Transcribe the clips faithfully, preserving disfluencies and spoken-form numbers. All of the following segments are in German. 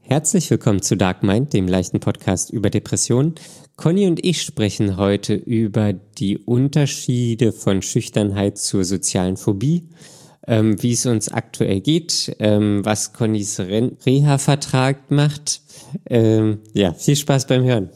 Herzlich willkommen zu Dark Mind, dem leichten Podcast über Depressionen. Conny und ich sprechen heute über die Unterschiede von Schüchternheit zur sozialen Phobie, ähm, wie es uns aktuell geht, ähm, was Connys Re- Reha-Vertrag macht. Ähm, ja, viel Spaß beim Hören.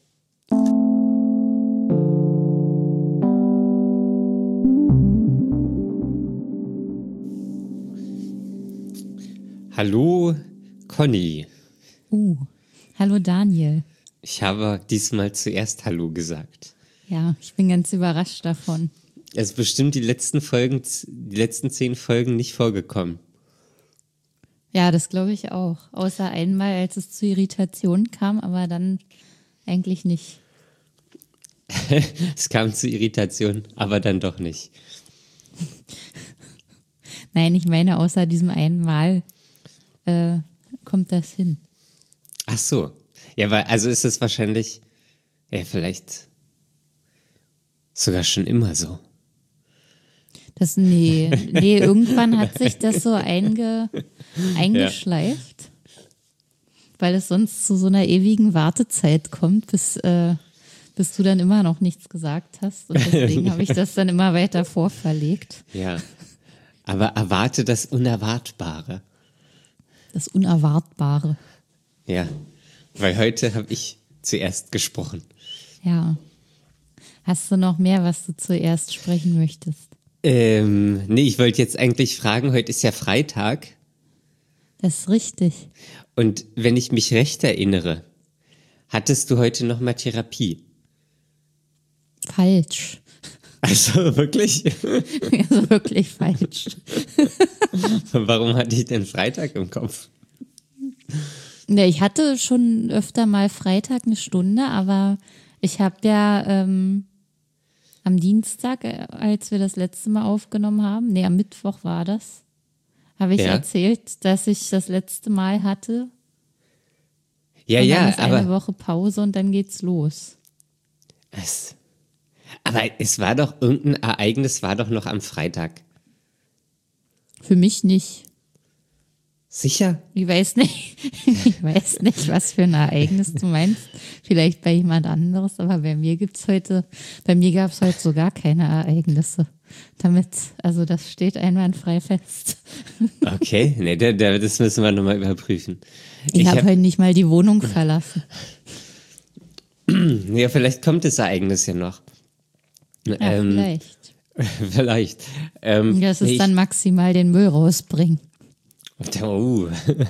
Hallo Conny. Uh, hallo Daniel. Ich habe diesmal zuerst Hallo gesagt. Ja, ich bin ganz überrascht davon. Es ist bestimmt die letzten Folgen, die letzten zehn Folgen nicht vorgekommen. Ja, das glaube ich auch. Außer einmal, als es zu Irritationen kam, aber dann eigentlich nicht. Es kam zu Irritationen, aber dann doch nicht. Nein, ich meine, außer diesem einen Mal äh, kommt das hin. Ach so. Ja, weil, also ist es wahrscheinlich, ja, vielleicht sogar schon immer so. Das, nee, nee, irgendwann hat sich das so einge, eingeschleift, ja. Weil es sonst zu so einer ewigen Wartezeit kommt, bis, äh, bis du dann immer noch nichts gesagt hast. Und deswegen habe ich das dann immer weiter vorverlegt. Ja, aber erwarte das Unerwartbare. Das Unerwartbare. Ja, weil heute habe ich zuerst gesprochen. Ja. Hast du noch mehr, was du zuerst sprechen möchtest? Ähm, nee, ich wollte jetzt eigentlich fragen, heute ist ja Freitag. Das ist richtig. Und wenn ich mich recht erinnere, hattest du heute noch mal Therapie? Falsch. Also wirklich? Also wirklich falsch. Warum hatte ich denn Freitag im Kopf? Ne, ich hatte schon öfter mal Freitag eine Stunde, aber ich habe ja ähm, am Dienstag, als wir das letzte Mal aufgenommen haben, nee, am Mittwoch war das, habe ich ja. erzählt, dass ich das letzte Mal hatte. Ja, und dann ja, ist aber eine Woche Pause und dann geht's los. es, aber es war doch irgendein Ereignis, war doch noch am Freitag. Für mich nicht. Sicher? Ich weiß nicht, ich weiß nicht, was für ein Ereignis du meinst. Vielleicht bei jemand anderes, aber bei mir gibt's heute, bei mir gab es heute so gar keine Ereignisse. Damit, also das steht einwandfrei fest. Okay, nee, da, da, das müssen wir nochmal überprüfen. Ich, ich habe hab, heute nicht mal die Wohnung verlassen. Ja, vielleicht kommt das Ereignis ja noch. Ja, ähm, vielleicht. Vielleicht. Ähm, Das ist ich, dann maximal den Müll rausbringen. Oh.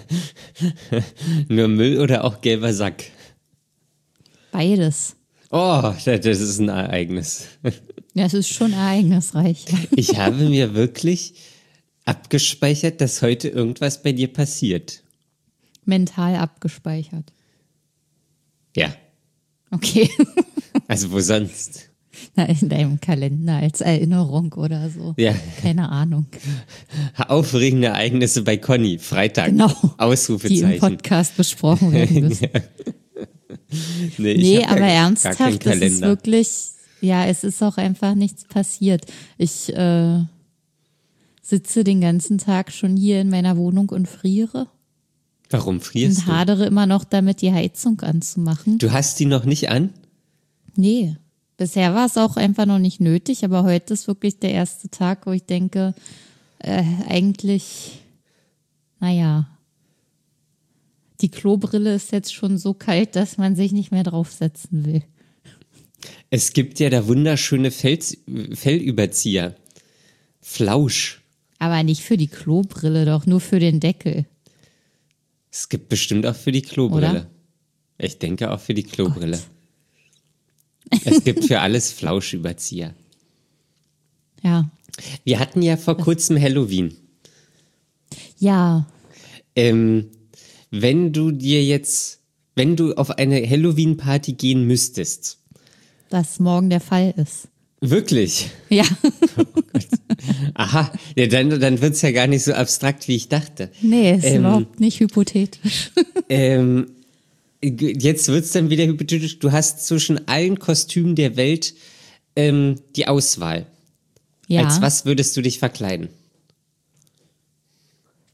Nur Müll oder auch gelber Sack? Beides. Oh, das ist ein Ereignis. Ja, es ist schon ereignisreich. Ich habe mir wirklich abgespeichert, dass heute irgendwas bei dir passiert. Mental abgespeichert. Ja. Okay. Also wo sonst? Na, in deinem Kalender als Erinnerung oder so. Ja. Keine Ahnung. Aufregende Ereignisse bei Conny, Freitag. Genau. Ausrufezeichen. Die im Podcast besprochen werden müssen. nee, ich Nee, hab aber gar, ernsthaft, gar keinen das ist Kalender. wirklich, ja, es ist auch einfach nichts passiert. Ich äh, sitze den ganzen Tag schon hier in meiner Wohnung und friere. Warum frierst Und du? hadere immer noch damit, die Heizung anzumachen. Du hast die noch nicht an? Nee, bisher war es auch einfach noch nicht nötig, aber heute ist wirklich der erste Tag, wo ich denke, äh, eigentlich, naja, die Klobrille ist jetzt schon so kalt, dass man sich nicht mehr draufsetzen will. Es gibt ja da wunderschöne Fels, Fellüberzieher. Flausch. Aber nicht für die Klobrille, doch nur für den Deckel. Es gibt bestimmt auch für die Klobrille. Oder? Ich denke auch für die Klobrille. Gott. Es gibt für alles Flauschüberzieher. Ja. Wir hatten ja vor kurzem Halloween. Ja. Ähm, wenn du dir jetzt, wenn du auf eine Halloween-Party gehen müsstest. Was morgen der Fall ist. Wirklich? Ja. Oh Gott. Aha, ja, dann, dann wird es ja gar nicht so abstrakt, wie ich dachte. Nee, ist Ähm, überhaupt nicht hypothetisch. Ähm, jetzt wird es dann wieder hypothetisch. Du hast zwischen allen Kostümen der Welt ähm, die Auswahl. Ja. Als was würdest du dich verkleiden?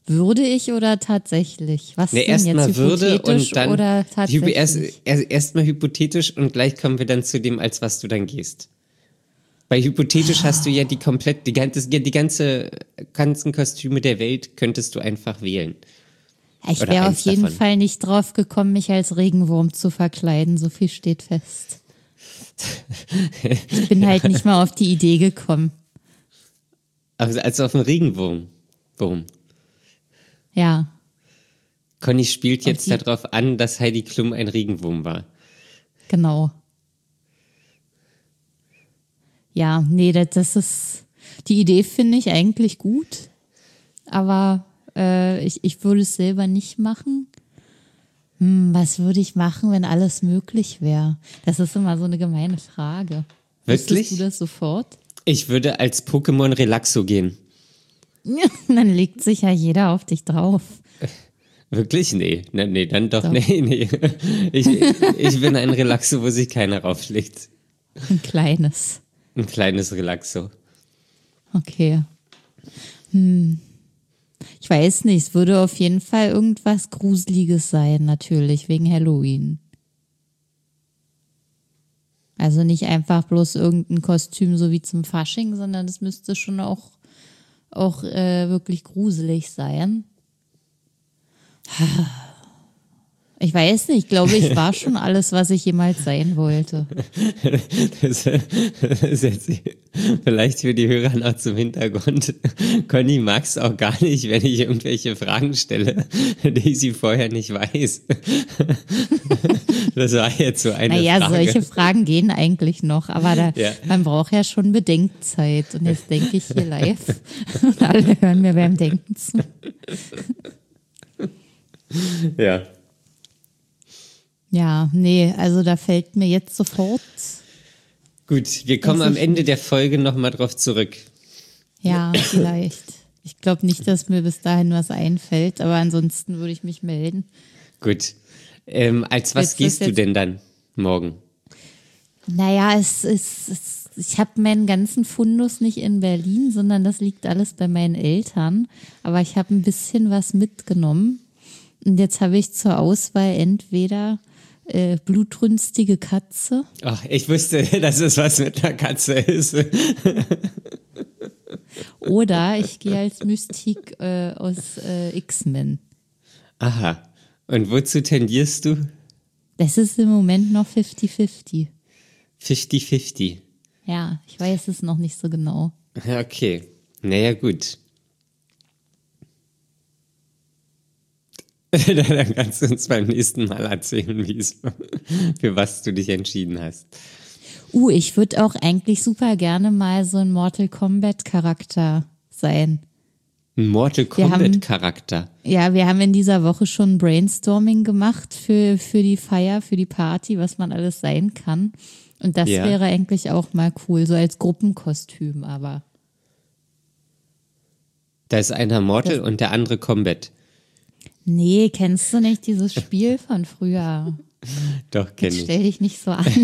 Würde ich oder tatsächlich? Was Ne, denn erstmal jetzt, Würde hypothetisch und dann oder tatsächlich? erst, erst, erstmal hypothetisch und gleich kommen wir dann zu dem, als was du dann gehst. Bei hypothetisch hast du ja die komplett, die ganze, die ganze, ganzen Kostüme der Welt könntest du einfach wählen. Ich Oder wäre auf eins jeden davon. Fall nicht drauf gekommen, mich als Regenwurm zu verkleiden. So viel steht fest. Ich bin halt nicht mal auf die Idee gekommen. Also als auf einen Regenwurm. Wurm. Ja. Conny spielt jetzt Und die- darauf an, dass Heidi Klum ein Regenwurm war. Genau. Ja, nee, das, das ist, die Idee finde ich eigentlich gut, aber äh, ich, ich würde es selber nicht machen. Hm, was würde ich machen, wenn alles möglich wäre? Das ist immer so eine gemeine Frage. Wirklich? Wüsstest du das sofort? Ich würde als Pokémon Relaxo gehen. Dann legt sich ja jeder auf dich drauf. Wirklich? Nee. Nee, nee dann doch. Doch. Nee, nee. Ich, ich bin ein Relaxo, wo sich keiner raufschlägt. Ein kleines. Ein kleines Relaxo. Okay. Hm. Ich weiß nicht, es würde auf jeden Fall irgendwas Gruseliges sein, natürlich, wegen Halloween. Also nicht einfach bloß irgendein Kostüm so wie zum Fasching, sondern es müsste schon auch, auch äh, wirklich gruselig sein. Ich weiß nicht, ich glaube, ich war schon alles, was ich jemals sein wollte. Das, das ist jetzt vielleicht für die Hörer noch zum Hintergrund. Conny mag es auch gar nicht, wenn ich irgendwelche Fragen stelle, die sie vorher nicht weiß. Das war jetzt so eine Naja, Frage. solche Fragen gehen eigentlich noch, aber da, Ja. man braucht ja schon Bedenkzeit. Und jetzt denke ich hier live und alle hören mir beim Denken zu. Ja. Ja, nee, also da fällt mir jetzt sofort, Gut, wir kommen Weiß am ich Ende der Folge nochmal drauf zurück. ja, vielleicht. Ich glaube nicht, dass mir bis dahin was einfällt, aber ansonsten würde ich mich melden. Gut. Ähm, als was Jetzt ist gehst du jetzt- denn dann morgen? Naja, es ist, es, ich habe meinen ganzen Fundus nicht in Berlin, sondern das liegt alles bei meinen Eltern. Aber ich habe ein bisschen was mitgenommen. Und jetzt habe ich zur Auswahl entweder äh, blutrünstige Katze Ach, ich wusste, dass es was mit einer Katze ist. oder ich gehe als Mystik äh, aus äh, X-Men. Aha. Und wozu tendierst du? Das ist im Moment noch fifty fifty. fifty fifty. Ja, ich weiß es noch nicht so genau. Ja, okay. Naja, gut. Dann kannst du uns beim nächsten Mal erzählen, wie es, für was du dich entschieden hast. Uh, ich würde auch eigentlich super gerne mal so ein Mortal Kombat Charakter sein. Ein Mortal Wir haben- Kombat Charakter. Ja, wir haben in dieser Woche schon Brainstorming gemacht für, für die Feier, für die Party, was man alles sein kann. Und das Ja. wäre eigentlich auch mal cool, so als Gruppenkostüm, aber. Da ist einer Mortal und der andere Combat. Nee, kennst du nicht dieses Spiel von früher? Doch, kenne ich. Stell dich nicht so an.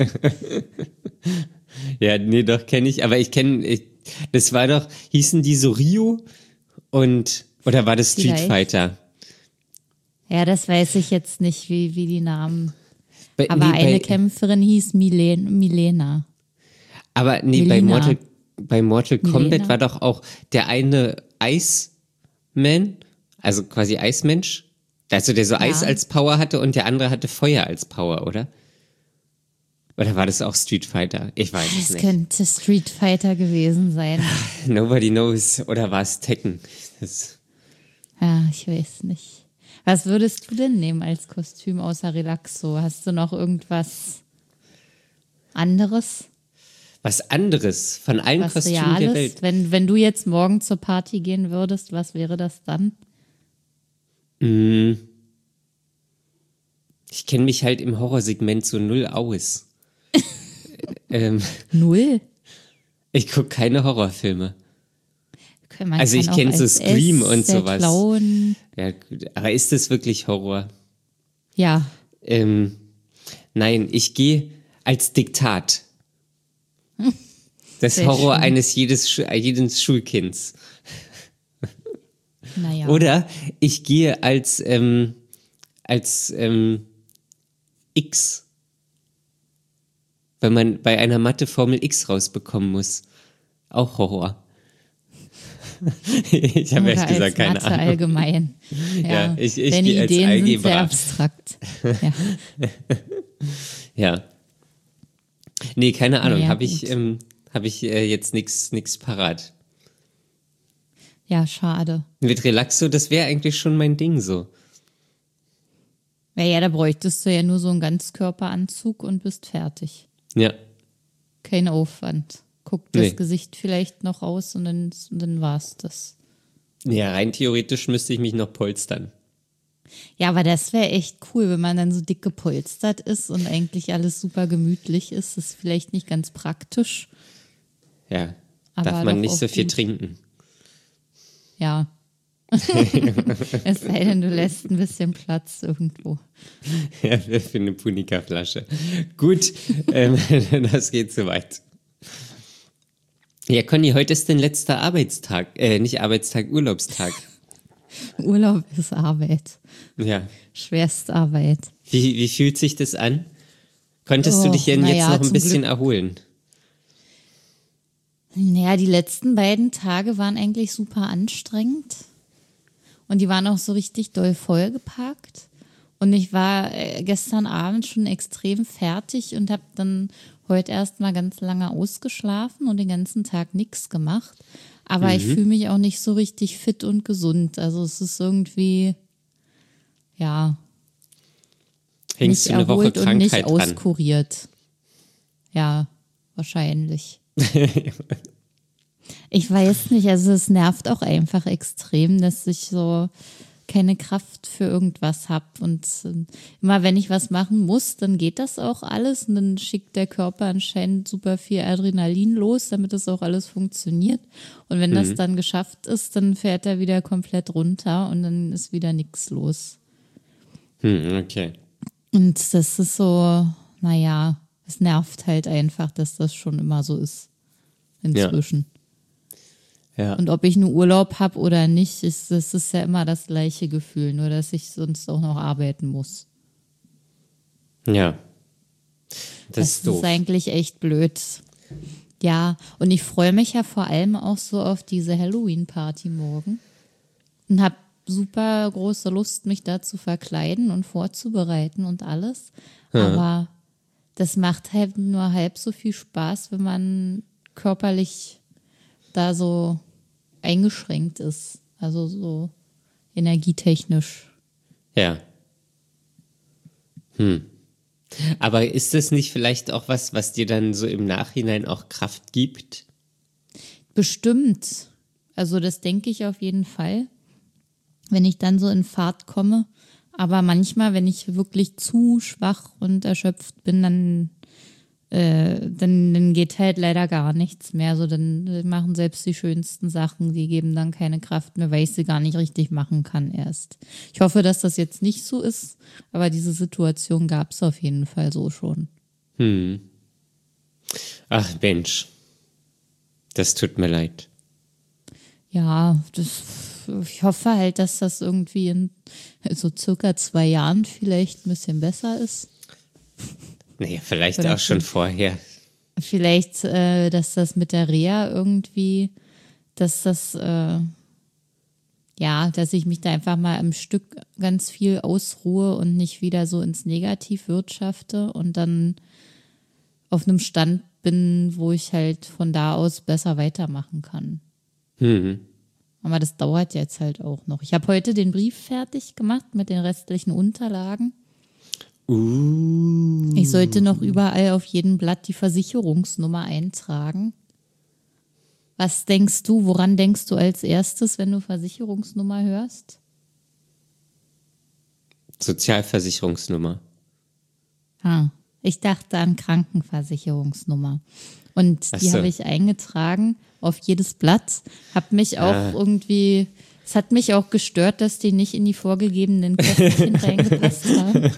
Ja, nee, doch, kenne ich. Aber ich kenne, ich, das war doch, hießen die so Rio und, oder war das Street Vielleicht. Fighter? Ja, das weiß ich jetzt nicht, wie, wie die Namen. Bei, Aber nee, eine bei, Kämpferin hieß Milen, Milena. Aber nee, bei Melina. Mortal, bei Mortal Kombat Milena. war doch auch der eine Iceman, also quasi Eismensch, also der so Eis als Power hatte und der andere hatte Feuer als Power, oder? Oder war das auch Street Fighter? Ich weiß es Das nicht. könnte Street Fighter gewesen sein. Nobody knows. Oder war es Tekken? Das, Ja, ich weiß nicht. Was würdest du denn nehmen als Kostüm außer Relaxo? Hast du noch irgendwas anderes? was anderes von allen Was Kostümen der Reales? Welt. Wenn, wenn du jetzt morgen zur Party gehen würdest, was wäre das dann? Ich kenne mich halt im Horrorsegment so null aus. ähm, Null? ich gucke keine Horrorfilme. Man Also kann ich auch kenn so als Scream S, und der sowas. Clown. Ja, gut, aber ist das wirklich Horror? Ja, Ähm, nein, ich gehe als Diktat. Das Sehr Horror schön. eines jedes, Schu- äh, jedes Schulkinds. Naja. Oder ich gehe als, ähm, als ähm, X, weil man bei einer Mathe Formel X rausbekommen muss. Auch Horror. Ich habe ehrlich gesagt keine Mathe Ahnung. allgemein. Ja, Ja, ich, ich deine gehe als Ideen sind sehr Algebra. abstrakt. Ja. Ja. Nee, keine Ahnung. Naja, habe ich, gut. ähm, hab ich äh, jetzt nichts nix parat. Ja, schade. Mit Relaxo, das wäre eigentlich schon mein Ding so. Naja, da bräuchtest du ja nur so einen Ganzkörperanzug und bist fertig. Ja. Kein Aufwand. Guckt das Nee. Gesicht vielleicht noch raus und dann, und dann war's das. Ja, rein theoretisch müsste ich mich noch polstern. Ja, aber das wäre echt cool, wenn man dann so dick gepolstert ist und eigentlich alles super gemütlich ist. Das ist vielleicht nicht ganz praktisch. Ja, Aber darf man doch nicht so auf viel jeden- trinken. Ja. Es sei denn, du lässt ein bisschen Platz irgendwo. Ja, für eine Punika-Flasche. Gut, ähm, das geht zu weit. Ja, Conny, heute ist dein letzter Arbeitstag, äh, nicht Arbeitstag, Urlaubstag. Urlaub ist Arbeit. Ja. Schwerstarbeit. Wie, wie fühlt sich das an? Konntest du Och, dich denn jetzt naja, noch ein zum bisschen Glück. erholen? Naja, die letzten beiden Tage waren eigentlich super anstrengend. Und die waren auch so richtig doll vollgepackt. Und ich war äh, gestern Abend schon extrem fertig und habe dann heute erst mal ganz lange ausgeschlafen und den ganzen Tag nichts gemacht. Aber ich fühle mich auch nicht so richtig fit und gesund. Also es ist irgendwie, ja, Hängst nicht du eine Woche erholt und nicht Krankheit dran? auskuriert. Ja, wahrscheinlich. Ich weiß nicht, also es nervt auch einfach extrem, dass ich so keine Kraft für irgendwas habe. Und äh, immer wenn ich was machen muss, dann geht das auch alles. Und dann schickt der Körper anscheinend super viel Adrenalin los, damit das auch alles funktioniert. Und wenn das dann geschafft ist, dann fährt er wieder komplett runter und dann ist wieder nichts los. Hm, okay. Und das ist so, naja, es nervt halt einfach, dass das schon immer so ist. Inzwischen. Ja. Und ob ich nur Urlaub habe oder nicht, ist, das ist ja immer das gleiche Gefühl, nur dass ich sonst auch noch arbeiten muss. Ja. Das, Das ist doof. ist eigentlich echt blöd. Ja, und ich freue mich ja vor allem auch so auf diese Halloween-Party morgen und habe super große Lust, mich da zu verkleiden und vorzubereiten und alles. Aber das macht halt nur halb so viel Spaß, wenn man körperlich da so eingeschränkt ist. Also so energietechnisch. Ja. Hm. Aber ist das nicht vielleicht auch was, was dir dann so im Nachhinein auch Kraft gibt? Bestimmt. Also das denke ich auf jeden Fall, wenn ich dann so in Fahrt komme. Aber manchmal, wenn ich wirklich zu schwach und erschöpft bin, dann, äh, dann, dann geht halt leider gar nichts mehr. Also dann machen selbst die schönsten Sachen, die geben dann keine Kraft mehr, weil ich sie gar nicht richtig machen kann erst. Ich hoffe, dass das jetzt nicht so ist, aber diese Situation gab es auf jeden Fall so schon. Hm. Ach Mensch. Das tut mir leid. Ja, das, ich hoffe halt, dass das irgendwie in so circa zwei Jahren vielleicht ein bisschen besser ist. Naja, vielleicht Oder auch schon vorher. Vielleicht, äh, dass das mit der Reha irgendwie, dass das, äh, ja, dass ich mich da einfach mal im Stück ganz viel ausruhe und nicht wieder so ins Negativ wirtschafte und dann auf einem Stand bin, wo ich halt von da aus besser weitermachen kann. Mhm. Aber das dauert jetzt halt auch noch. Ich habe heute den Brief fertig gemacht mit den restlichen Unterlagen. Uh. Ich sollte noch überall auf jedem Blatt die Versicherungsnummer eintragen. Was denkst du, woran denkst du als erstes, wenn du Versicherungsnummer hörst? Sozialversicherungsnummer. Ah, ich dachte an Krankenversicherungsnummer. Und Ach die so. habe ich eingetragen auf jedes Blatt. Hab mich auch Ah. irgendwie, es hat mich auch gestört, dass die nicht in die vorgegebenen Kästchen reingepasst haben.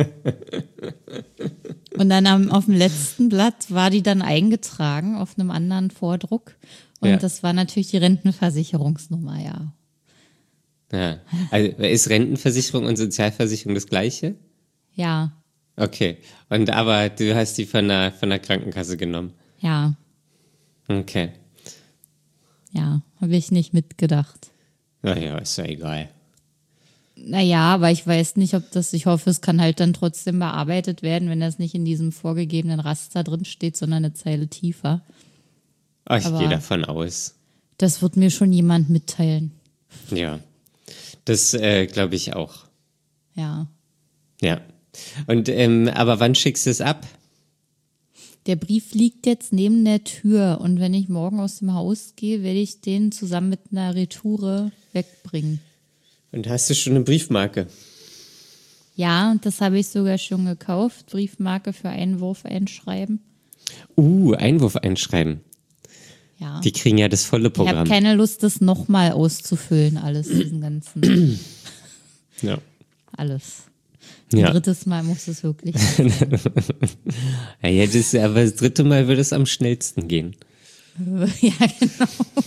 Und dann am, auf dem letzten Blatt war die dann eingetragen auf einem anderen Vordruck. Und Ja. das war natürlich die Rentenversicherungsnummer, ja. Ja. Also ist Rentenversicherung und Sozialversicherung das Gleiche? Ja. Okay. Und aber du hast die von der, von der Krankenkasse genommen? Ja. Okay. Ja, habe ich nicht mitgedacht. Naja, ist ja egal. Naja, aber ich weiß nicht, ob das, ich hoffe, es kann halt dann trotzdem bearbeitet werden, wenn das nicht in diesem vorgegebenen Raster drin steht, sondern eine Zeile tiefer. Oh, ich Aber gehe davon aus. Das wird mir schon jemand mitteilen. Ja, das äh, glaube ich auch. Ja. Ja. Und ähm, aber wann schickst du es ab? Der Brief liegt jetzt neben der Tür und wenn ich morgen aus dem Haus gehe, werde ich den zusammen mit einer Retoure wegbringen. Und hast du schon eine Briefmarke? Ja, und das habe ich sogar schon gekauft. Briefmarke für Einwurf einschreiben. Uh, Einwurf einschreiben. Ja. Die kriegen ja das volle Ich Programm. habe keine Lust, das nochmal auszufüllen, alles, diesen ganzen. Ja. Alles. Ein Ja. drittes Mal muss es wirklich sein. Ja, ja, das, aber das dritte Mal würde es am schnellsten gehen. Ja, genau.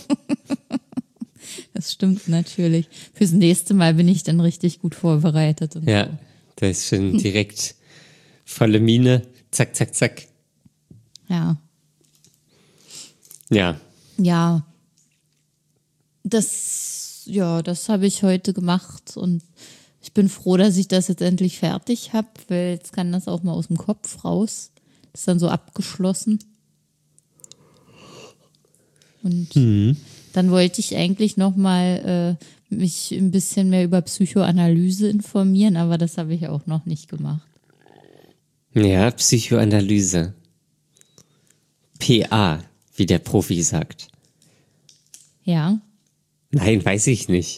Das stimmt natürlich. Fürs nächste Mal bin ich dann richtig gut vorbereitet. Und Ja, da ist schon direkt volle Mine. Zack, zack, zack. ja. Ja. Ja. Das, ja, das habe ich heute gemacht und ich bin froh, dass ich das jetzt endlich fertig habe, weil jetzt kann das auch mal aus dem Kopf raus. Das ist dann so abgeschlossen. Und Mhm. dann wollte ich eigentlich noch mal äh, mich ein bisschen mehr über Psychoanalyse informieren, aber das habe ich auch noch nicht gemacht. Ja, Psychoanalyse. P A, wie der Profi sagt. Ja, Nein, weiß ich nicht.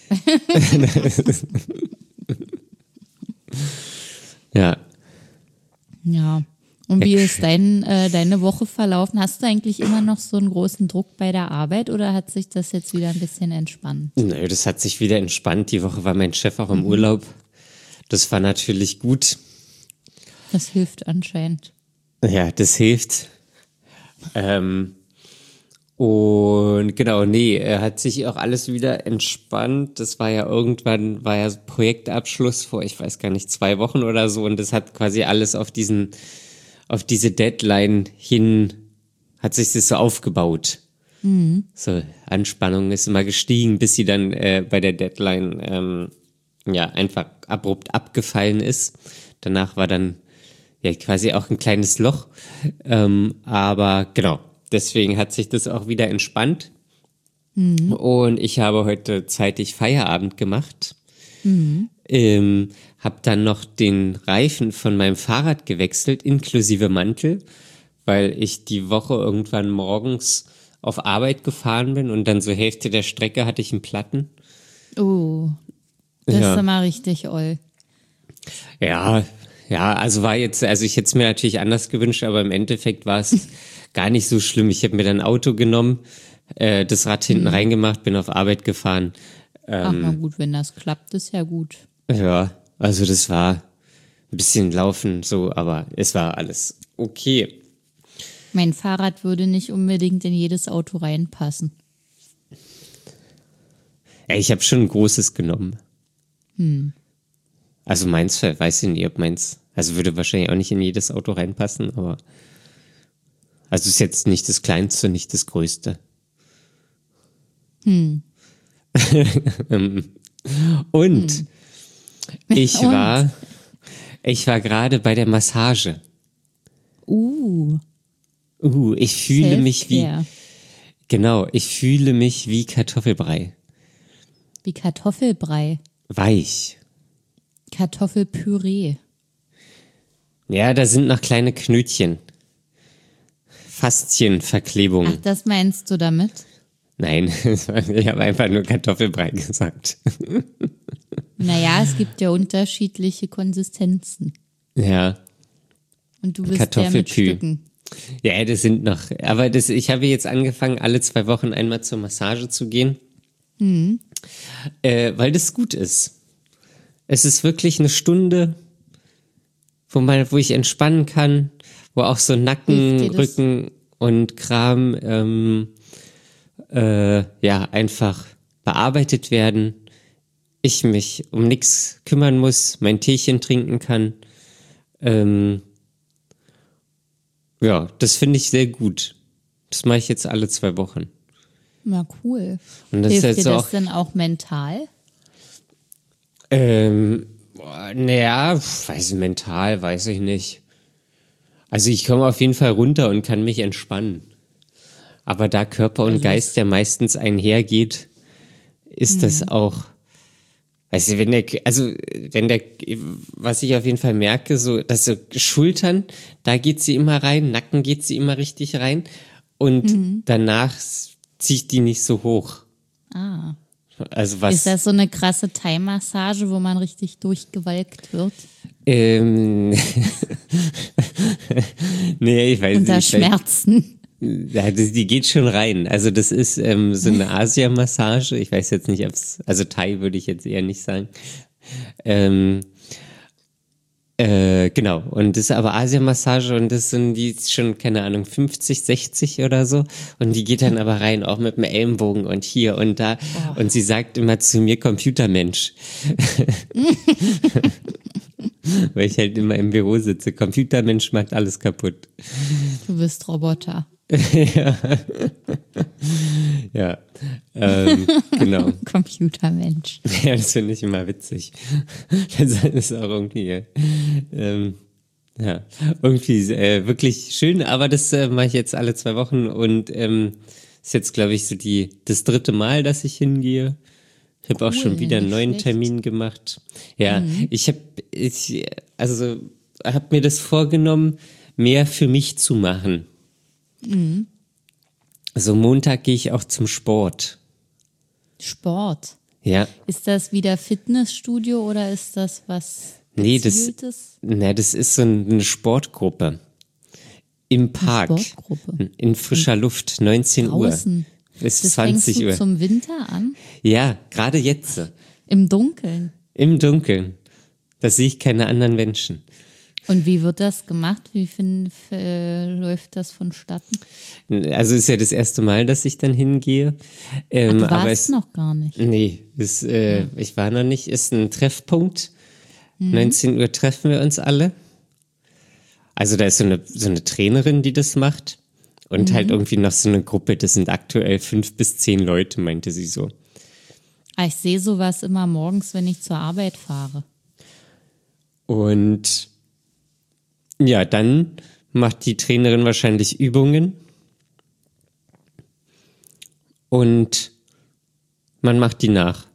Ja. ja. Und wie ist dein, äh, deine Woche verlaufen? Hast du eigentlich immer noch so einen großen Druck bei der Arbeit oder hat sich das jetzt wieder ein bisschen entspannt? Nö, das hat sich wieder entspannt. Die Woche war mein Chef auch im Urlaub. Das war natürlich gut. Das hilft anscheinend. Ja, das hilft. Ähm, und genau, nee, er hat sich auch alles wieder entspannt. Das war ja irgendwann, war ja Projektabschluss vor, ich weiß gar nicht, zwei Wochen oder so. Und das hat quasi alles auf diesen, auf diese Deadline hin, hat sich das so aufgebaut. Mhm. So, Anspannung ist immer gestiegen, bis sie dann äh, bei der Deadline ähm, ja einfach abrupt abgefallen ist. Danach war dann ja quasi auch ein kleines Loch. Ähm, aber genau, deswegen hat sich das auch wieder entspannt. Mhm. Und ich habe heute zeitig Feierabend gemacht. Mhm. Ähm, habe dann noch den Reifen von meinem Fahrrad gewechselt, inklusive Mantel, weil ich die Woche irgendwann morgens auf Arbeit gefahren bin und dann so Hälfte der Strecke hatte ich einen Platten. Oh, das Ja. ist immer richtig oll. Ja, ja, also war jetzt, also ich hätte es mir natürlich anders gewünscht, aber im Endeffekt war es gar nicht so schlimm. Ich habe mir dann ein Auto genommen, äh, das Rad hinten mhm. reingemacht, bin auf Arbeit gefahren. Ähm, Ach na gut, wenn das klappt, ist ja gut. Ja, also das war ein bisschen Laufen so, aber es war alles okay. Mein Fahrrad würde nicht unbedingt in jedes Auto reinpassen. Ja, ich habe schon ein großes genommen. Hm. Also meins, weiß ich nicht, ob meins, also würde wahrscheinlich auch nicht in jedes Auto reinpassen, aber also ist jetzt nicht das Kleinste, nicht das Größte. Hm. Und hm. ich Und? war, ich war gerade bei der Massage. Uh. Uh, ich fühle mich wie, Selfcare. genau, ich fühle mich wie Kartoffelbrei. Wie Kartoffelbrei. Weich. Kartoffelpüree. Ja, da sind noch kleine Knötchen. Faszienverklebung. Ach, das meinst du damit? Nein, ich habe einfach nur Kartoffelbrei gesagt. Naja, es gibt ja unterschiedliche Konsistenzen. Ja. Und du bist der mit Kartoffelpü. Stücken. Ja, das sind noch, aber das, ich habe jetzt angefangen, alle zwei Wochen einmal zur Massage zu gehen, Mhm. äh, weil das gut ist. Es ist wirklich eine Stunde, wo, man, wo ich entspannen kann, wo auch so Nacken, Hilft dir das? Rücken und Kram ähm, äh, ja einfach bearbeitet werden. ich mich um nichts kümmern muss, mein Teechen trinken kann. Ähm, ja, das finde ich sehr gut. Das mache ich jetzt alle zwei Wochen. Na cool. Und das Hilft ist jetzt dir das auch, denn auch mental? ähm, naja, weiß ich, mental, weiß ich nicht. Also ich komme auf jeden Fall runter und kann mich entspannen. Aber da Körper und Also Geist ja meistens einhergeht, ist das auch, weißt du, wenn der, also wenn der, was ich auf jeden Fall merke, so, dass so Schultern, da geht sie immer rein, Nacken geht sie immer richtig rein und danach ziehe ich die nicht so hoch. Ah. Also was? Ist das so eine krasse Thai-Massage, wo man richtig durchgewalkt wird? Ähm, nee, ich weiß Unter nicht. Schmerzen. Ja, die, die geht schon rein. Also das ist ähm, so eine Asia-Massage. Ich weiß jetzt nicht, ob es, also Thai würde ich jetzt eher nicht sagen. Ähm, äh, genau. Und das ist aber Asia-Massage und das sind die schon, keine Ahnung, fünfzig, sechzig oder so. Und die geht dann aber rein, auch mit dem Ellenbogen und hier und da. Oh. Und sie sagt immer zu mir Computermensch. Weil ich halt immer im Büro sitze. Computermensch macht alles kaputt. Du bist Roboter. ja. ja. Ähm, genau. Computermensch. Ja, das finde ich immer witzig. Das ist auch irgendwie, ähm, ja, irgendwie äh, wirklich schön, aber das äh, mache ich jetzt alle zwei Wochen und ähm, ist jetzt, glaube ich, so die das dritte Mal, dass ich hingehe. Ich habe auch Cool, schon wieder einen nicht neuen schlecht. Termin gemacht. Ja, ich habe, ich, also habe mir das vorgenommen, mehr für mich zu machen. Also Montag gehe ich auch zum Sport. Sport. Ja. Ist das wieder Fitnessstudio oder ist das was Nee, das, Gezieltes? na, das ist so eine Sportgruppe. Im Park. Sportgruppe. In frischer Luft, neunzehn Draußen. Uhr. Bis Das zwanzig fängst du Uhr. zum Winter an? Ja, gerade jetzt. Im Dunkeln. Im Dunkeln. Da sehe ich keine anderen Menschen. Und wie wird das gemacht? Wie find, äh, läuft das vonstatten? Also ist ja das erste Mal, dass ich dann hingehe. Ähm, Ach, du aber warst es, noch gar nicht. Nee, ist, äh, ich war noch nicht. Ist ein Treffpunkt. neunzehn Uhr treffen wir uns alle. Also da ist so eine, so eine Trainerin, die das macht. Und halt irgendwie noch so eine Gruppe, das sind aktuell fünf bis zehn Leute, meinte sie so. Ah, ich sehe sowas immer morgens, wenn ich zur Arbeit fahre. Und ja, dann macht die Trainerin wahrscheinlich Übungen. Und man macht die nach.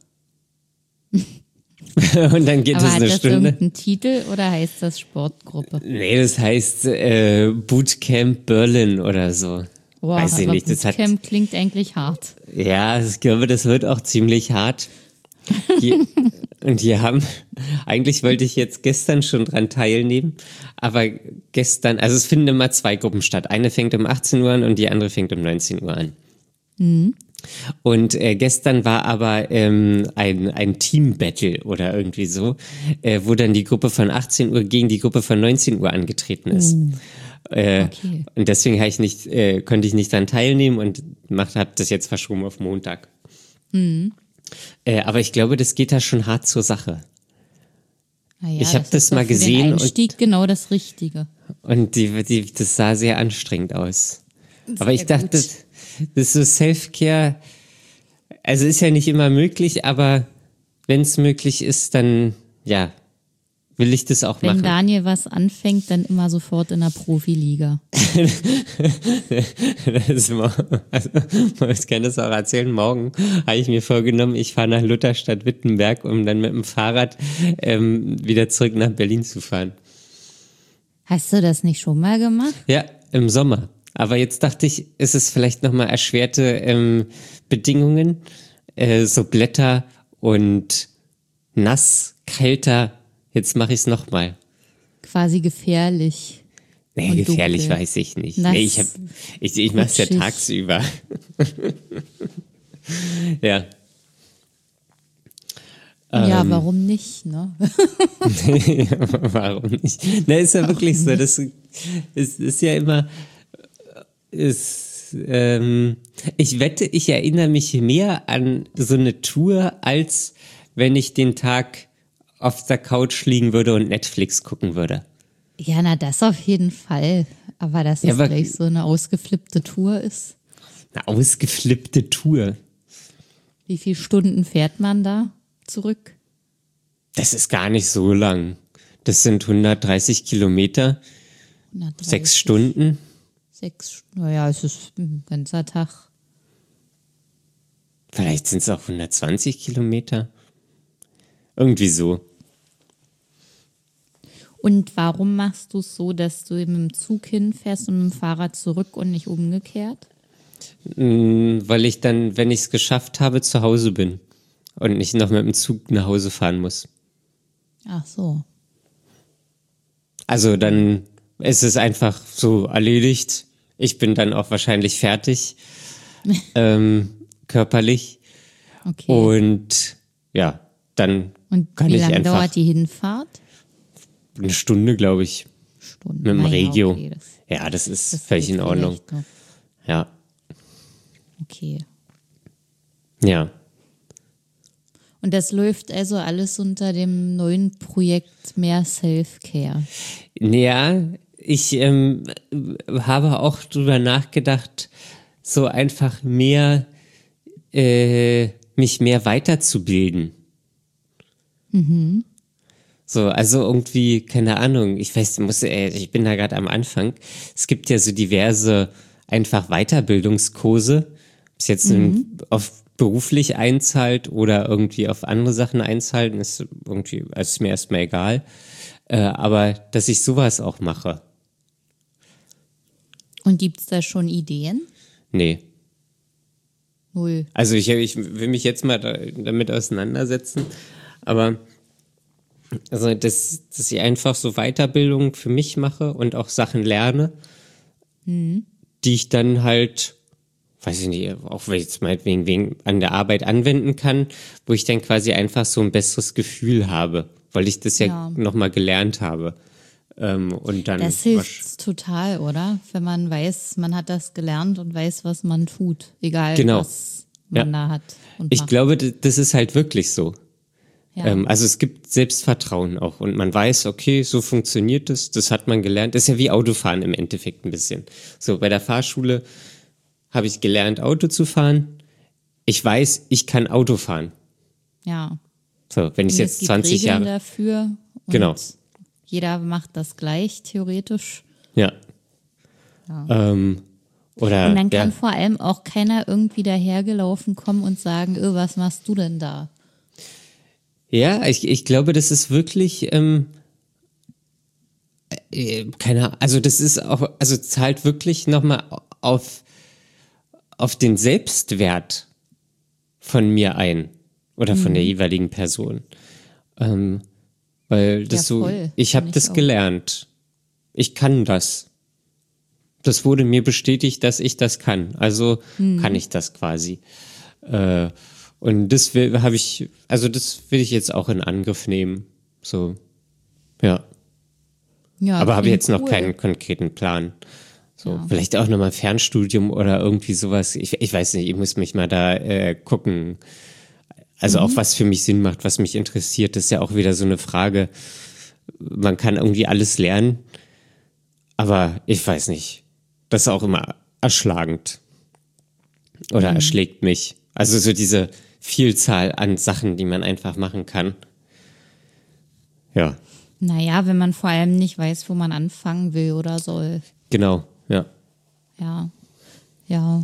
Und dann geht Aber es hat eine das Stunde. irgendeinen Titel oder heißt das Sportgruppe? Nee, das heißt äh, Bootcamp Berlin oder so. Boah, Weiß ich aber nicht. Das hat, Bootcamp klingt eigentlich hart. ja, ich glaube, das wird auch ziemlich hart. Die, und die haben, eigentlich wollte ich jetzt gestern schon dran teilnehmen, aber gestern, also es finden immer zwei Gruppen statt. Eine fängt um achtzehn Uhr an und die andere fängt um neunzehn Uhr an. Mhm. Und äh, gestern war aber ähm, ein, ein Team-Battle oder irgendwie so, äh, wo dann die Gruppe von achtzehn Uhr gegen die Gruppe von neunzehn Uhr angetreten ist. Uh, Äh, okay. Und deswegen habe ich nicht, äh, konnte ich nicht daran teilnehmen und habe das jetzt verschoben auf Montag. Mhm. Äh, aber ich glaube, das geht da schon hart zur Sache. Na ja, Ich hab das ist doch mal für den gesehen und- Einstieg genau das Richtige. Und die, die, das sah sehr anstrengend aus. Aber ich Sehr dachte, gut. das, das ist so Self-Care, also ist ja nicht immer möglich, aber wenn es möglich ist, dann ja, will ich das auch Wenn machen. Daniel was anfängt, dann immer sofort in der Profiliga. Das war, also, ich kann das auch erzählen, morgen habe ich mir vorgenommen, ich fahre nach Lutherstadt-Wittenberg, um dann mit dem Fahrrad ähm, wieder zurück nach Berlin zu fahren. Hast du das nicht schon mal gemacht? Ja, im Sommer. Aber jetzt dachte ich, ist es vielleicht nochmal erschwerte ähm, Bedingungen, äh, so Blätter und nass, kälter. Jetzt mache ich es nochmal. Quasi gefährlich. Nee, Und gefährlich dunkel. weiß ich nicht. Nass, Nee, ich hab, ich, ich mache es ja rutschig. tagsüber. ja. Ja, Ähm. warum nicht, ne? Warum nicht? Na, ist ja wirklich so. Das ist, ist ja immer. Ist, ähm, ich wette, ich erinnere mich mehr an so eine Tour, als wenn ich den Tag auf der Couch liegen würde und Netflix gucken würde. Ja, na das auf jeden Fall. Aber dass Ja, es aber- gleich so eine ausgeflippte Tour ist. Eine ausgeflippte Tour. Wie viele Stunden fährt man da zurück? Das ist gar nicht so lang. Das sind hundertdreißig Kilometer, hundertdreißig, sechs Stunden. Sechs, naja, es ist ein ganzer Tag. Vielleicht sind es auch hundertzwanzig Kilometer. Irgendwie so. Und warum machst du es so, dass du mit dem Zug hinfährst und mit dem Fahrrad zurück und nicht umgekehrt? Mm, Weil ich dann, wenn ich es geschafft habe, zu Hause bin und nicht noch mit dem Zug nach Hause fahren muss. Ach so. Also dann ist es einfach so erledigt. Ich bin dann auch wahrscheinlich fertig, ähm, körperlich. Okay. Und ja, dann Und kann wie ich lange einfach dauert die Hinfahrt? eine Stunde, glaube ich, Stunden. mit dem Naja, Regio. okay, das, Ja, das ist das völlig geht in Ordnung. vielleicht noch. Ja, Okay. ja. Und das läuft also alles unter dem neuen Projekt Mehr Self-Care. Ja, ich ähm, habe auch drüber nachgedacht, so einfach mehr, äh, mich mehr weiterzubilden. So, also irgendwie, keine Ahnung, ich weiß, muss, äh, ich bin da gerade am Anfang. Es gibt ja so diverse einfach Weiterbildungskurse, ob es jetzt ähm, auf beruflich einzahlt oder irgendwie auf andere Sachen einzahlt, ist irgendwie, also ist mir erstmal egal. Äh, aber dass ich sowas auch mache. Und gibt es da schon Ideen? Nee. Null. Also ich, ich will mich jetzt mal da, damit auseinandersetzen, aber also dass, dass ich einfach so Weiterbildung für mich mache und auch Sachen lerne, die ich dann halt, weiß ich nicht, auch wenn ich jetzt meinetwegen wegen an der Arbeit anwenden kann, wo ich dann quasi einfach so ein besseres Gefühl habe, weil ich das ja, Ja. nochmal gelernt habe. Ähm, und dann Das hilft total, oder? Wenn man weiß, man hat das gelernt und weiß, was man tut. Egal, Genau. was man Ja. da hat. Und Ich macht. glaube, d- das ist halt wirklich so. Ja. Ähm, also es gibt Selbstvertrauen auch und man weiß, okay, so funktioniert das, das hat man gelernt. Das ist ja wie Autofahren im Endeffekt ein bisschen. So, bei der Fahrschule habe ich gelernt, Auto zu fahren. Ich weiß, ich kann Auto fahren. ja. So, wenn ich Und jetzt es gibt zwanzig Regeln Jahre. dafür. Und Genau. Jeder macht das gleich, theoretisch. Ja. Ähm, oder Und dann kann ja, vor allem auch keiner irgendwie dahergelaufen kommen und sagen, öh, was machst du denn da? ja, ich, ich glaube, das ist wirklich, ähm, äh, keine Ahnung, also das ist auch, also zahlt wirklich nochmal auf, auf den Selbstwert von mir ein oder von der jeweiligen Person. Ähm, weil das Ja, so, voll. ich habe Find ich das auch. gelernt. Ich kann das. Das wurde mir bestätigt, dass ich das kann. Also kann ich das quasi. Äh, und das will, habe ich, also das will ich jetzt auch in Angriff nehmen. So, ja. Ja, Aber habe klingt jetzt noch cool. keinen konkreten Plan. So, Ja. vielleicht auch nochmal Fernstudium oder irgendwie sowas. Ich, ich weiß nicht, ich muss mich mal da äh, gucken. Also Mhm. auch was für mich Sinn macht, was mich interessiert, das ist ja auch wieder so eine Frage. Man kann irgendwie alles lernen, aber ich weiß nicht. Das ist auch immer erschlagend. Oder Mhm. erschlägt mich. Also so diese Vielzahl an Sachen, die man einfach machen kann. Ja, Naja, wenn man vor allem nicht weiß, wo man anfangen will oder soll. genau, ja. Ja, ja.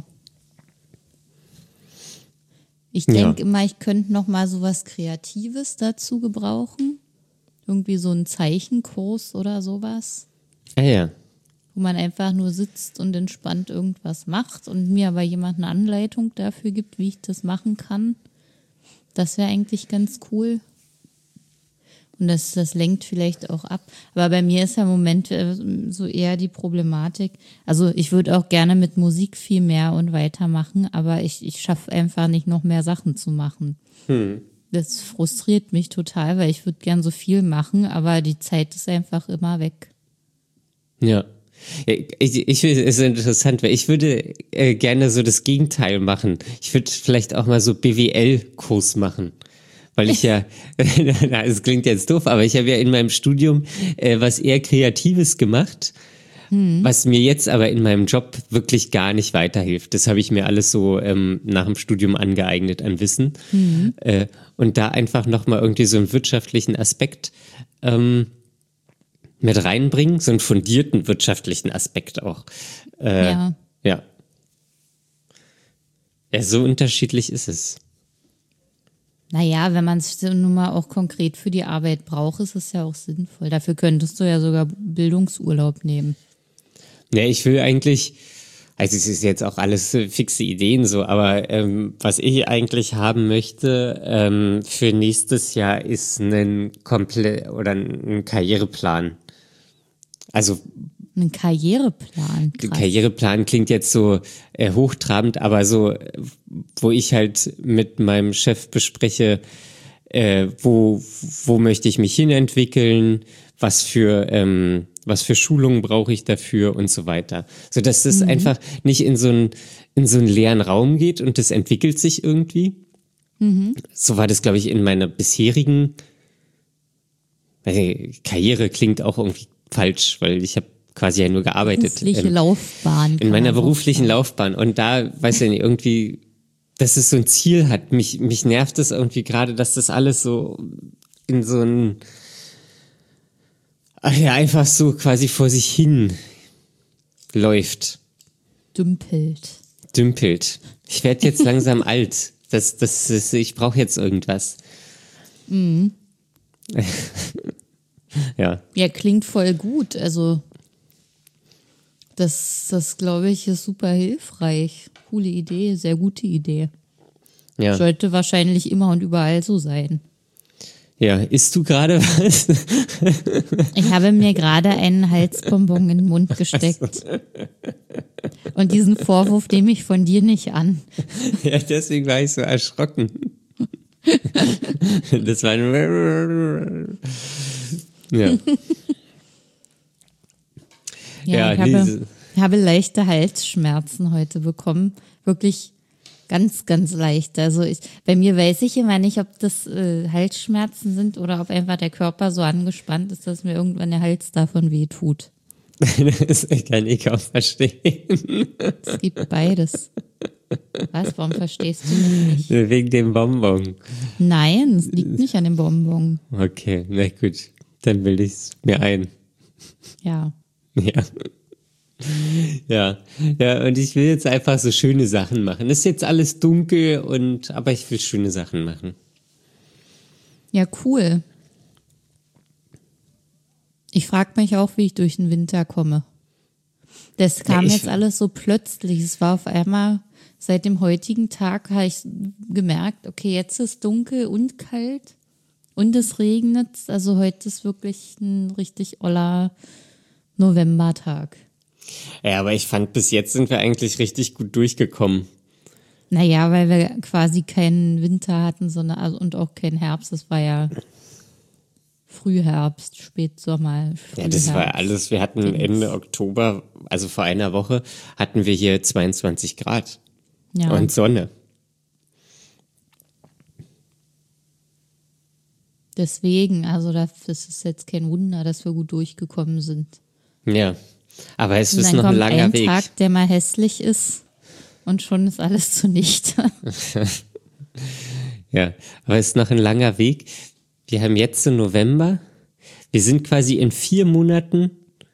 Ich Ja. denke immer, ich könnte noch mal so was Kreatives dazu gebrauchen. Irgendwie so einen Zeichenkurs oder sowas, Ah ja, wo man einfach nur sitzt und entspannt irgendwas macht und mir aber jemand eine Anleitung dafür gibt, wie ich das machen kann. Das wäre eigentlich ganz cool. Und das, das lenkt vielleicht auch ab. Aber bei mir ist ja im Moment äh, so eher die Problematik. Also ich würde auch gerne mit Musik viel mehr und weitermachen, aber ich, ich schaffe einfach nicht noch mehr Sachen zu machen. Das frustriert mich total, weil ich würde gern so viel machen, aber die Zeit ist einfach immer weg. ja. Ja, Ich, ich finde es interessant, weil ich würde äh, gerne so das Gegenteil machen. Ich würde vielleicht auch mal so B W L-Kurs machen. weil ich ja, es klingt jetzt doof, aber ich habe ja in meinem Studium äh, was eher Kreatives gemacht, hm. was mir jetzt aber in meinem Job wirklich gar nicht weiterhilft. Das habe ich mir alles so ähm, nach dem Studium angeeignet an Wissen. Hm. Äh, und da einfach nochmal irgendwie so einen wirtschaftlichen Aspekt ähm, mit reinbringen, so einen fundierten wirtschaftlichen Aspekt auch. Äh, ja. Ja. Ja, so unterschiedlich ist es. Naja, wenn man es nun mal auch konkret für die Arbeit braucht, ist es ja auch sinnvoll. Dafür könntest du ja sogar Bildungsurlaub nehmen. Ja, ich will eigentlich, also es ist jetzt auch alles fixe Ideen so, aber ähm, was ich eigentlich haben möchte ähm, für nächstes Jahr ist ein komplett oder ein Karriereplan. Also ein Karriereplan. Krass. Karriereplan klingt jetzt so äh, hochtrabend, aber so, wo ich halt mit meinem Chef bespreche, äh, wo wo möchte ich mich hinentwickeln, was für ähm, was für Schulungen brauche ich dafür und so weiter, so dass das mhm. einfach nicht in so einen in so einen leeren Raum geht und das entwickelt sich irgendwie. Mhm. So war das, glaube ich, in meiner bisherigen äh, Karriere klingt auch irgendwie falsch, weil ich habe quasi ja nur gearbeitet. Berufliche ähm, Laufbahn. In meiner beruflichen Laufbahn. Und da, weiß ich nicht, irgendwie, dass es so ein Ziel hat. Mich, mich nervt es irgendwie gerade, dass das alles so in so ein, ach ja, einfach so quasi vor sich hin läuft. Dümpelt. Dümpelt. Ich werde jetzt langsam alt. Das, das ist, ich brauche jetzt irgendwas. Mhm. Ja. Ja, klingt voll gut. Also Das, das glaube ich, ist super hilfreich. Coole Idee, sehr gute Idee. Ja. Sollte wahrscheinlich immer und überall so sein. Ja, isst du gerade was? Ich habe mir gerade einen Halsbonbon in den Mund gesteckt. Und diesen Vorwurf nehme ich von dir nicht an. Ja, deswegen war ich so erschrocken. Das war ein... Ja. Ja, ja, ich habe, ich habe leichte Halsschmerzen heute bekommen. Wirklich ganz, ganz leicht. Also ich, bei mir weiß ich immer nicht, ob das äh, Halsschmerzen sind oder ob einfach der Körper so angespannt ist, dass mir irgendwann der Hals davon wehtut. Das kann ich auch verstehen. Es gibt beides. Was? Warum verstehst du mich nicht? Wegen dem Bonbon. Nein, es liegt nicht an dem Bonbon. Okay, na gut. Dann bilde ich es mir ein. Ja. Ja. Ja. Ja, und ich will jetzt einfach so schöne Sachen machen. Es ist jetzt alles dunkel und, aber ich will schöne Sachen machen. Ja, cool. Ich frage mich auch, wie ich durch den Winter komme. Das kam ja, jetzt alles so plötzlich. Es war auf einmal, seit dem heutigen Tag habe ich gemerkt, okay, jetzt ist dunkel und kalt und es regnet. Also heute ist wirklich ein richtig oller Novembertag. Ja, aber ich fand, bis jetzt sind wir eigentlich richtig gut durchgekommen. Naja, weil wir quasi keinen Winter hatten, sondern also, und auch keinen Herbst. Das war ja Frühherbst, Spätsommer. Frühherbst. Ja, das war alles. Wir hatten Ende Oktober, also vor einer Woche, hatten wir hier zweiundzwanzig Grad ja. und Sonne. Deswegen, also das ist jetzt kein Wunder, dass wir gut durchgekommen sind. Ja, aber es und ist dann noch ein kommt langer ein Weg. Tag, der mal hässlich ist und schon ist alles zunichte. Ja, aber es ist noch ein langer Weg. Wir haben jetzt im November. Wir sind quasi in vier Monaten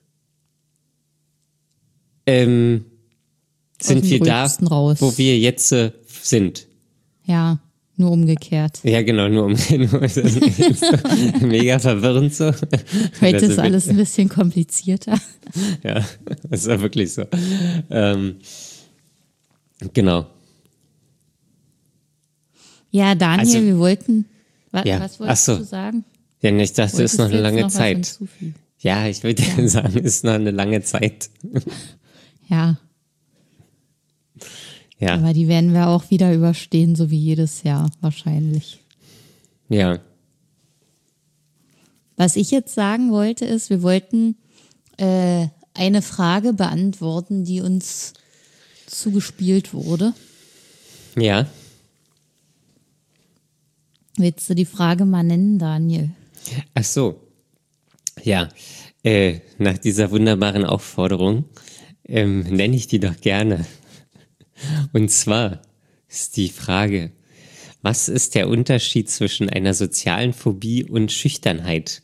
ähm, sind wir da, raus. wo wir jetzt äh, sind. Ja, nur umgekehrt. Ja, genau, nur um nur, so, mega verwirrend so. Heute also, ist alles ein bisschen komplizierter. Ja, das ist ja wirklich so. Ähm, genau. Ja, Daniel, also, wir wollten, wa, ja, was wolltest so. du sagen? Ja, ich dachte, es ist noch eine lange noch Zeit. Ja, ich würde ja. sagen, es ist noch eine lange Zeit. Ja. Ja. Aber die werden wir auch wieder überstehen, so wie jedes Jahr wahrscheinlich. Ja. Was ich jetzt sagen wollte, ist, wir wollten äh, eine Frage beantworten, die uns zugespielt wurde. Ja. Willst du die Frage mal nennen, Daniel? Ach so, ja, äh, nach dieser wunderbaren Aufforderung ähm, nenne ich die doch gerne. Und zwar ist die Frage, was ist der Unterschied zwischen einer sozialen Phobie und Schüchternheit?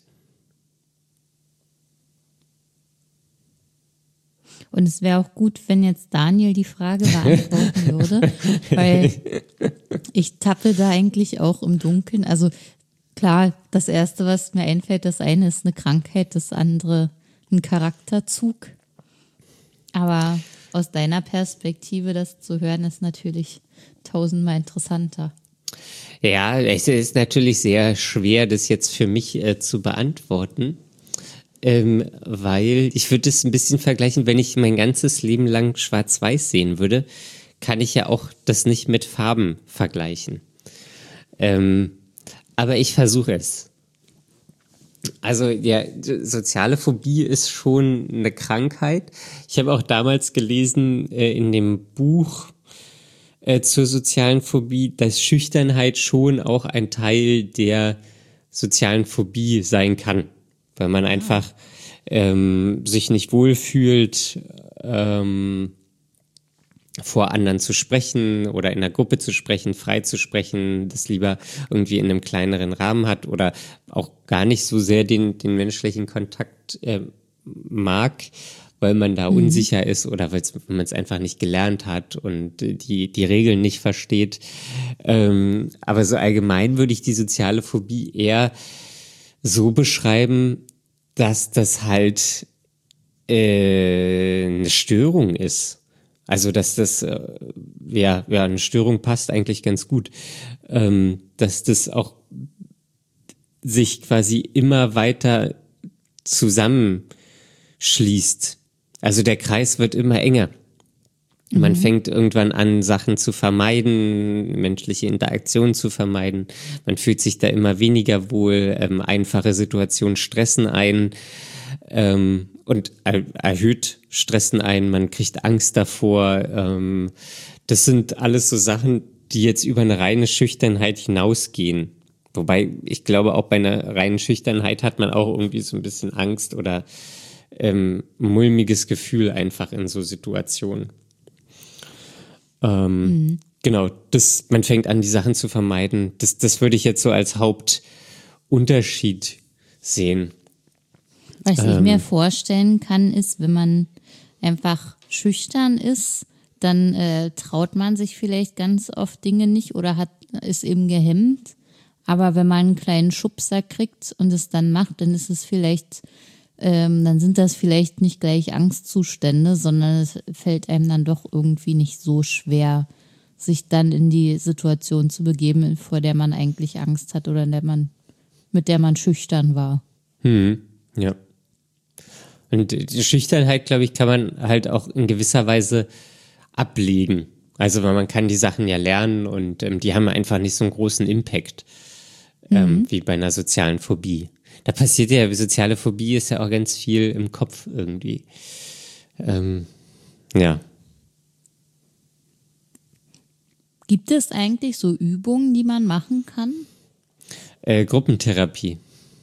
Und es wäre auch gut, wenn jetzt Daniel die Frage beantworten würde, weil ich tappe da eigentlich auch im Dunkeln. Also klar, das Erste, was mir einfällt, das eine ist eine Krankheit, das andere ein Charakterzug. Aber aus deiner Perspektive das zu hören, ist natürlich tausendmal interessanter. Ja, es ist natürlich sehr schwer, das jetzt für mich äh, zu beantworten. Ähm, weil ich würde es ein bisschen vergleichen, wenn ich mein ganzes Leben lang schwarz-weiß sehen würde, kann ich ja auch das nicht mit Farben vergleichen. Ähm, aber ich versuche es. Also ja, soziale Phobie ist schon eine Krankheit. Ich habe auch damals gelesen äh, in dem Buch äh, zur sozialen Phobie, dass Schüchternheit schon auch ein Teil der sozialen Phobie sein kann. Weil man einfach ähm, sich nicht wohlfühlt, ähm, vor anderen zu sprechen oder in einer Gruppe zu sprechen, frei zu sprechen, das lieber irgendwie in einem kleineren Rahmen hat oder auch gar nicht so sehr den, den menschlichen Kontakt äh, mag, weil man da mhm. unsicher ist oder weil man es einfach nicht gelernt hat und die, die Regeln nicht versteht. Ähm, aber so allgemein würde ich die soziale Phobie eher so beschreiben, dass das halt äh, eine Störung ist. Also dass das, äh, ja, ja, eine Störung passt eigentlich ganz gut. Ähm, dass das auch sich quasi immer weiter zusammenschließt. Also der Kreis wird immer enger. Man mhm. fängt irgendwann an, Sachen zu vermeiden, menschliche Interaktionen zu vermeiden. Man fühlt sich da immer weniger wohl. Ähm, einfache Situationen stressen ein ähm, und er- erhöht stressen ein. Man kriegt Angst davor. Ähm, das sind alles so Sachen, die jetzt über eine reine Schüchternheit hinausgehen. Wobei ich glaube, auch bei einer reinen Schüchternheit hat man auch irgendwie so ein bisschen Angst oder ähm, mulmiges Gefühl einfach in so Situationen. Ähm, mhm. Genau, das, man fängt an, die Sachen zu vermeiden. Das, das würde ich jetzt so als Hauptunterschied sehen. Was ähm, ich mir vorstellen kann, ist, wenn man einfach schüchtern ist, dann äh, traut man sich vielleicht ganz oft Dinge nicht oder hat ist eben gehemmt. Aber wenn man einen kleinen Schubser kriegt und es dann macht, dann ist es vielleicht Ähm, dann sind das vielleicht nicht gleich Angstzustände, sondern es fällt einem dann doch irgendwie nicht so schwer, sich dann in die Situation zu begeben, vor der man eigentlich Angst hat oder in der man, mit der man schüchtern war. Hm, ja. Und die Schüchternheit, glaube ich, kann man halt auch in gewisser Weise ablegen. Also weil man kann die Sachen ja lernen und ähm, die haben einfach nicht so einen großen Impact ähm, mhm. wie bei einer sozialen Phobie. Da passiert ja, soziale Phobie ist ja auch ganz viel im Kopf irgendwie. Ähm, ja. Gibt es eigentlich so Übungen, die man machen kann? Äh, Gruppentherapie.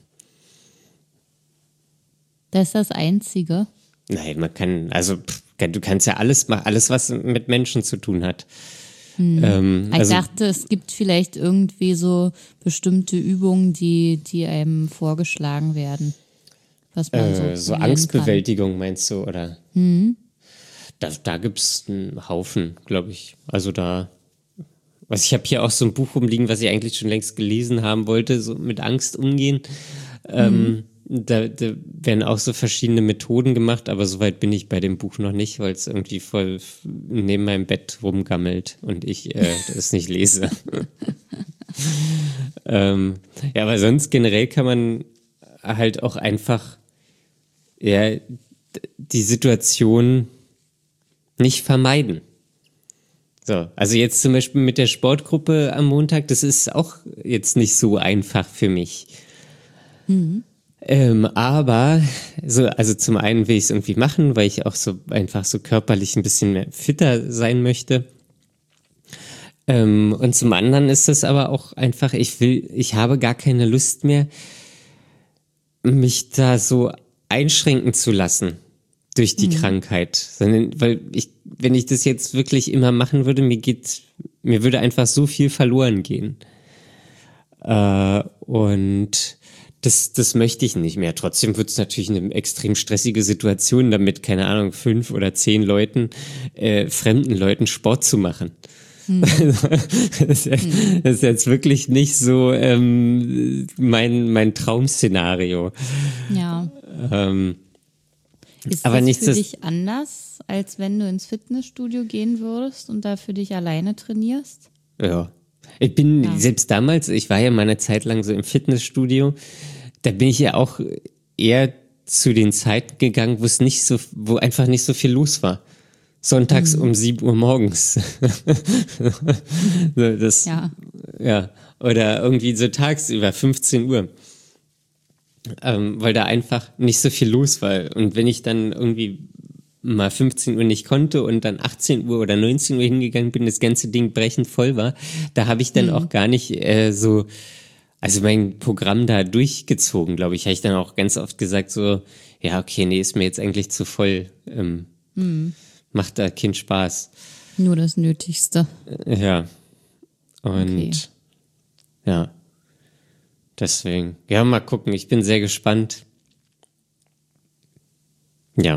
Das ist das Einzige. Nein, man kann, also pff, du kannst ja alles machen, alles, was mit Menschen zu tun hat. Hm. Ähm, ich also, dachte, es gibt vielleicht irgendwie so bestimmte Übungen, die, die einem vorgeschlagen werden. Was man äh, so so Angstbewältigung kann. Meinst du, oder? Mhm. Da, da gibt es einen Haufen, glaube ich. Also da, was ich habe hier auch so ein Buch rumliegen, was ich eigentlich schon längst gelesen haben wollte, so mit Angst umgehen. Ähm, mhm. Da, da werden auch so verschiedene Methoden gemacht, aber soweit bin ich bei dem Buch noch nicht, weil es irgendwie voll neben meinem Bett rumgammelt und ich äh, das nicht lese. ähm, ja, aber sonst generell kann man halt auch einfach ja, die Situation nicht vermeiden. So, also jetzt zum Beispiel mit der Sportgruppe am Montag, das ist auch jetzt nicht so einfach für mich. Mhm. Ähm, aber, so, also zum einen will ich es irgendwie machen, weil ich auch so einfach so körperlich ein bisschen mehr fitter sein möchte. Ähm, und zum anderen ist es aber auch einfach, ich will, ich habe gar keine Lust mehr, mich da so einschränken zu lassen durch die mhm. Krankheit. Sondern, weil ich, wenn ich das jetzt wirklich immer machen würde, mir geht, mir würde einfach so viel verloren gehen. Äh, und das, das möchte ich nicht mehr. Trotzdem wird es natürlich eine extrem stressige Situation, damit, keine Ahnung, fünf oder zehn Leuten, äh, fremden Leuten Sport zu machen. Hm. Das, ist jetzt, das ist jetzt wirklich nicht so ähm, mein, mein Traum-Szenario. Ja. Ähm, ist aber das nichts, für dich anders, als wenn du ins Fitnessstudio gehen würdest und da für dich alleine trainierst? Ja. Ich bin ja. selbst damals, ich war ja mal eine Zeit lang so im Fitnessstudio, da bin ich ja auch eher zu den Zeiten gegangen, wo es nicht so, wo einfach nicht so viel los war. Sonntags mhm. um sieben Uhr morgens. so, das, ja. ja. Oder irgendwie so tagsüber, fünfzehn Uhr. Ähm, weil da einfach nicht so viel los war. Und wenn ich dann irgendwie mal fünfzehn Uhr nicht konnte und dann achtzehn Uhr oder neunzehn Uhr hingegangen bin, das ganze Ding brechend voll war, da habe ich dann mhm. auch gar nicht äh, so, also mein Programm da durchgezogen, glaube ich. Habe ich dann auch ganz oft gesagt so, ja, okay, nee, ist mir jetzt eigentlich zu voll. Ähm, mhm. Macht da Kind Spaß. Nur das Nötigste. Ja. Und okay. ja. Deswegen. Ja, mal gucken. Ich bin sehr gespannt. Ja.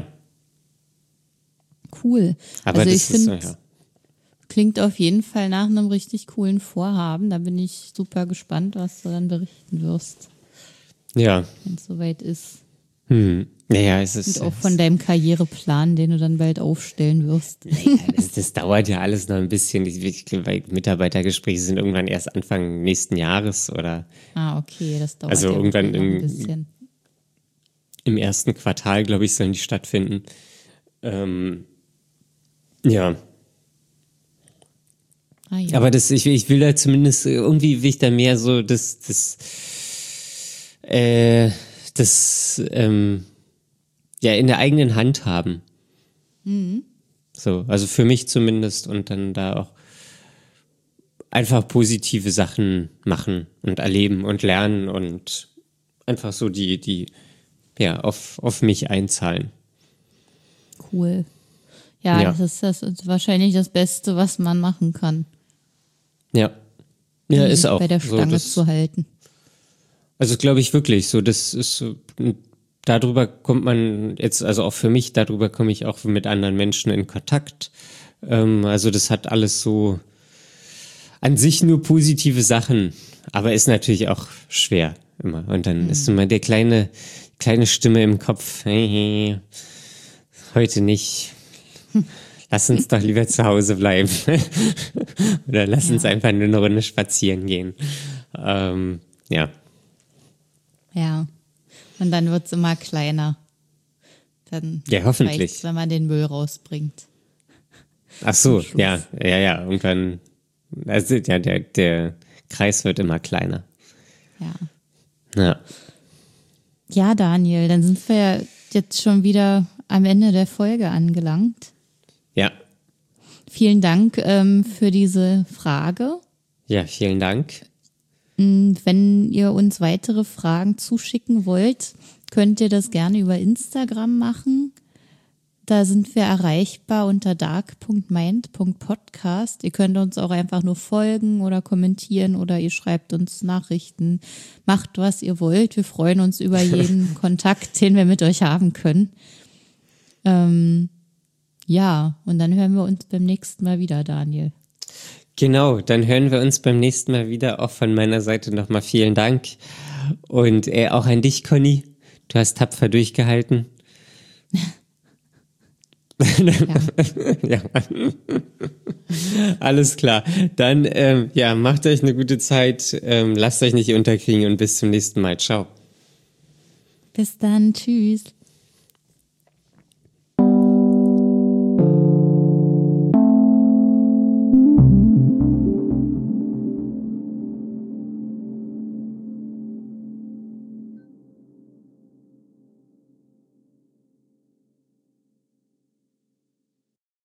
Cool. Aber also das ich finde, ja. klingt auf jeden Fall nach einem richtig coolen Vorhaben. Da bin ich super gespannt, was du dann berichten wirst. Ja. Wenn es soweit ist. Hm. Naja, es ist. Und auch von deinem Karriereplan, den du dann bald aufstellen wirst. Naja, das, das dauert ja alles noch ein bisschen. Ich glaube, Mitarbeitergespräche sind irgendwann erst Anfang nächsten Jahres oder. Ah, okay, das dauert also ja irgendwann noch ein im, bisschen. Im ersten Quartal, glaube ich, sollen die stattfinden. Ähm, ja. Ah, ja. Aber das, ich, ich will da zumindest, irgendwie will ich da mehr so das, das, äh, das, ähm, ja, in der eigenen Hand haben. Mhm. So, also für mich zumindest und dann da auch einfach positive Sachen machen und erleben und lernen und einfach so die, die, ja, auf, auf mich einzahlen. Cool. Ja, Ja. das ist, das ist wahrscheinlich das Beste, was man machen kann. Ja. Ja, um ist sich auch. bei der so, Stange das, zu halten. Also glaube ich wirklich so, das ist so, darüber kommt man jetzt, also auch für mich, darüber komme ich auch mit anderen Menschen in Kontakt. Ähm, also das hat alles so an sich nur positive Sachen, aber ist natürlich auch schwer immer. Und dann mhm. ist immer der kleine, kleine Stimme im Kopf, hey, hey, heute nicht. Lass uns doch lieber zu Hause bleiben. Oder lass ja. uns einfach nur eine Runde spazieren gehen. Ähm, ja. Ja. Und dann wird es immer kleiner. Dann ja, hoffentlich. Wenn man den Müll rausbringt. Ach so, ja, ja, ja. Irgendwann, also ja, der, der Kreis wird immer kleiner. Ja. Ja. Ja, Daniel, dann sind wir jetzt schon wieder am Ende der Folge angelangt. Ja. Vielen Dank ähm, für diese Frage. Ja, vielen Dank. Wenn ihr uns weitere Fragen zuschicken wollt, könnt ihr das gerne über Instagram machen. Da sind wir erreichbar unter dark punkt mind punkt podcast. Ihr könnt uns auch einfach nur folgen oder kommentieren oder ihr schreibt uns Nachrichten. Macht, was ihr wollt. Wir freuen uns über jeden Kontakt, den wir mit euch haben können. Ähm, ja, und dann hören wir uns beim nächsten Mal wieder, Daniel. Genau, dann hören wir uns beim nächsten Mal wieder. Auch von meiner Seite nochmal vielen Dank. Und äh, auch an dich, Conny. Du hast tapfer durchgehalten. Ja. Ja. Alles klar. Dann ähm, ja, macht euch eine gute Zeit. Ähm, lasst euch nicht unterkriegen und bis zum nächsten Mal. Ciao. Bis dann. Tschüss.